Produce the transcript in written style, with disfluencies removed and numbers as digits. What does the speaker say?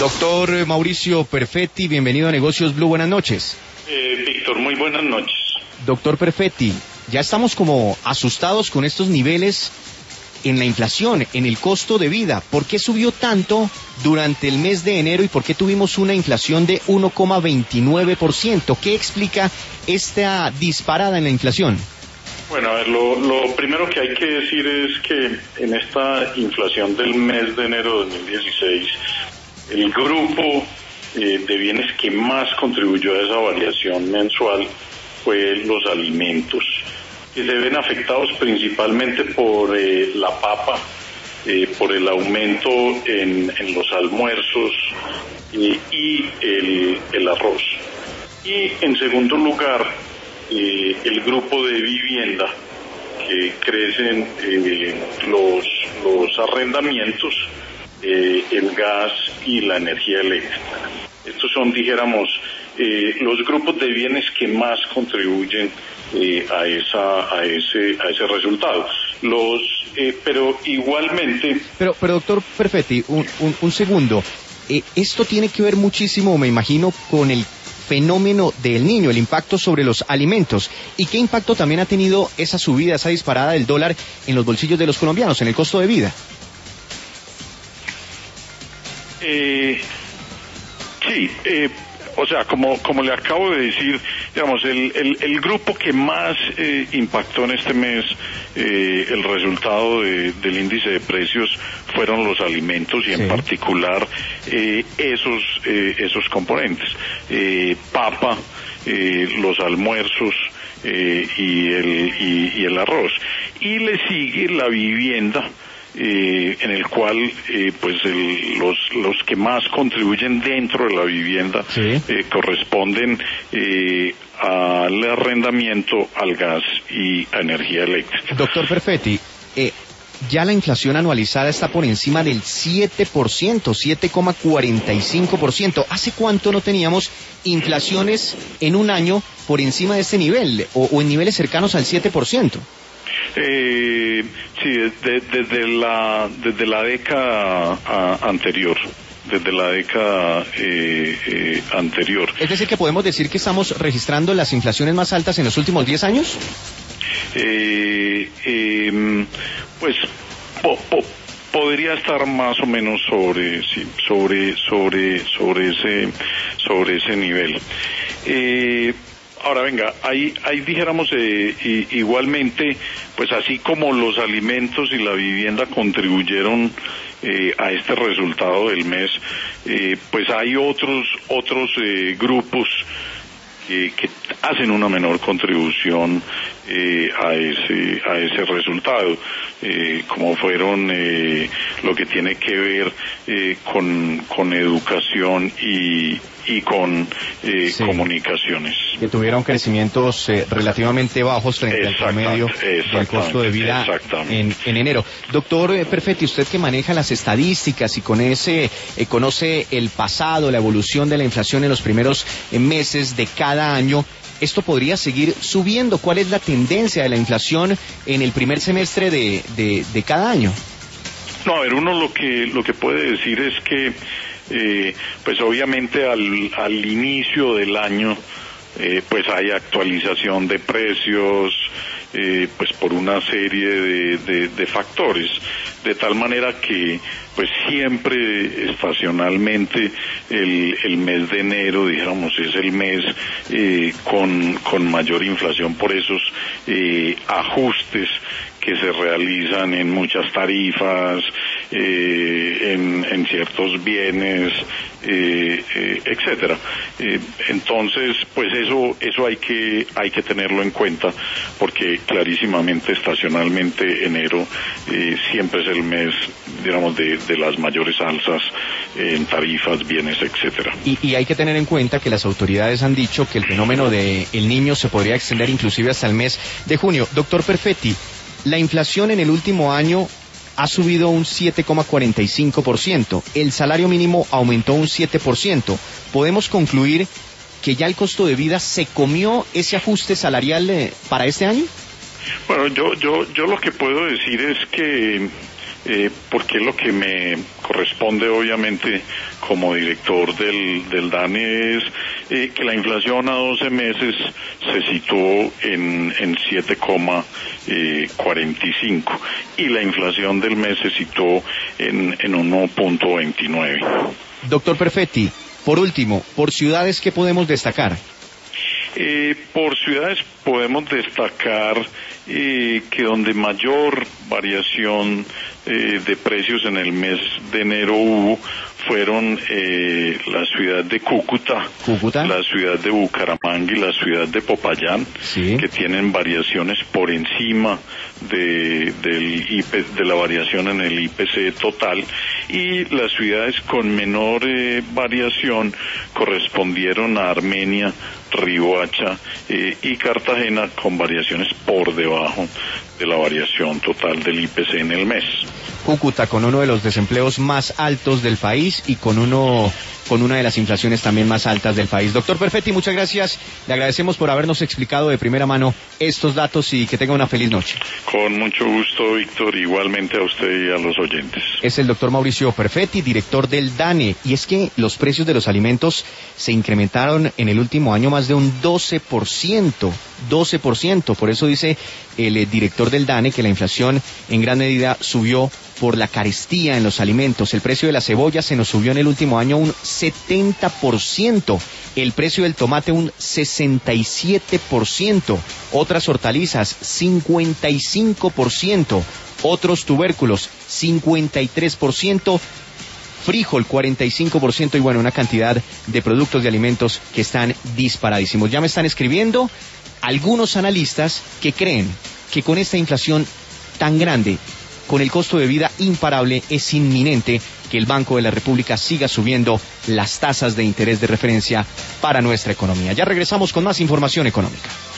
Doctor Mauricio Perfetti, bienvenido a Negocios Blue, buenas noches. Víctor, muy buenas noches. Doctor Perfetti, ya estamos como asustados con estos niveles en la inflación, en el costo de vida. ¿Por qué subió tanto durante el mes de enero y por qué tuvimos una inflación de 1,29%? ¿Qué explica esta disparada en la inflación? Bueno, a ver, lo primero que hay que decir es que en esta inflación del mes de enero de 2016, el grupo de bienes que más contribuyó a esa variación mensual fue los alimentos, que se ven afectados principalmente por la papa, por el aumento en los almuerzos y el arroz. Y en segundo lugar, el grupo de vivienda, que crecen los arrendamientos, el gas y la energía eléctrica. Estos son, dijéramos, los grupos de bienes que más contribuyen a ese resultado. Pero igualmente. Pero doctor Perfetti, un segundo. Esto tiene que ver muchísimo, me imagino, con el fenómeno del niño, el impacto sobre los alimentos. ¿Y qué impacto también ha tenido esa subida, esa disparada del dólar en los bolsillos de los colombianos, en el costo de vida? Sí, o sea, como le acabo de decir, digamos, el grupo que más impactó en este mes el resultado del índice de precios fueron los alimentos y en particular esos componentes, papa, los almuerzos y el arroz. Y le sigue la vivienda, en el cual los que más contribuyen dentro de la vivienda corresponden al arrendamiento, al gas y a energía eléctrica. Doctor Perfetti, ya la inflación anualizada está por encima del 7%, 7,45%. ¿Hace cuánto no teníamos inflaciones en un año por encima de este nivel o en niveles cercanos al 7%? Sí, desde la década anterior. Desde la década anterior. ¿Es decir que podemos decir que estamos registrando las inflaciones más altas en los últimos 10 años? Pues podría estar más o menos sobre ese nivel. Ahora venga, ahí dijéramos igualmente, pues así como los alimentos y la vivienda contribuyeron a este resultado del mes, pues hay otros grupos que hacen una menor contribución a ese resultado, como fueron lo que tiene que ver con educación y con comunicaciones. Que tuvieron crecimientos relativamente bajos frente al promedio del costo de vida en enero. Doctor Perfetti, usted que maneja las estadísticas y conoce el pasado, la evolución de la inflación en los primeros meses de cada año, ¿esto podría seguir subiendo? ¿Cuál es la tendencia de la inflación en el primer semestre de cada año? No, a ver, uno lo que puede decir es que pues obviamente al inicio del año pues hay actualización de precios pues por una serie de factores, de tal manera que pues siempre estacionalmente el mes de enero, dijéramos, es el mes con mayor inflación por esos ajustes que se realizan en muchas tarifas, en ciertos bienes, etcétera. Entonces, pues eso hay que tenerlo en cuenta, porque clarísimamente, estacionalmente, enero siempre es el mes, digamos, de las mayores alzas en tarifas, bienes, etcétera. Y hay que tener en cuenta que las autoridades han dicho que el fenómeno del Niño se podría extender inclusive hasta el mes de junio. Doctor Perfetti, la inflación en el último año ha subido un 7,45%. El salario mínimo aumentó un 7%. ¿Podemos concluir que ya el costo de vida se comió ese ajuste salarial para este año? Bueno, yo lo que puedo decir es que porque lo que me corresponde obviamente como director del DANE es que la inflación a 12 meses se situó en 7,45 y la inflación del mes se situó en 1,29. Doctor Perfetti, por último, por ciudades, ¿qué podemos destacar? Por ciudades podemos destacar que donde mayor variación de precios en el mes de enero hubo fueron la ciudad de Cúcuta, la ciudad de Bucaramanga y la ciudad de Popayán, sí, que tienen variaciones por encima de la variación en el IPC total, y las ciudades con menor variación correspondieron a Armenia, Riohacha y Cartagena, con variaciones por debajo de la variación total del IPC en el mes. Cúcuta con uno de los desempleos más altos del país y con una de las inflaciones también más altas del país. Doctor Perfetti, muchas gracias. Le agradecemos por habernos explicado de primera mano estos datos y que tenga una feliz noche. Con mucho gusto, Víctor, igualmente a usted y a los oyentes. Es el doctor Mauricio Perfetti, director del DANE. Y es que los precios de los alimentos se incrementaron en el último año más de un 12%. 12%. Por eso dice el director del DANE que la inflación en gran medida subió por la carestía en los alimentos. El precio de la cebolla se nos subió en el último año un 70%. El precio del tomate un 67%. Otras hortalizas 55%. Otros tubérculos 53%. Frijol 45% y bueno, una cantidad de productos de alimentos que están disparadísimos. Ya me están escribiendo algunos analistas que creen que con esta inflación tan grande, con el costo de vida imparable, es inminente que el Banco de la República siga subiendo las tasas de interés de referencia para nuestra economía. Ya regresamos con más información económica.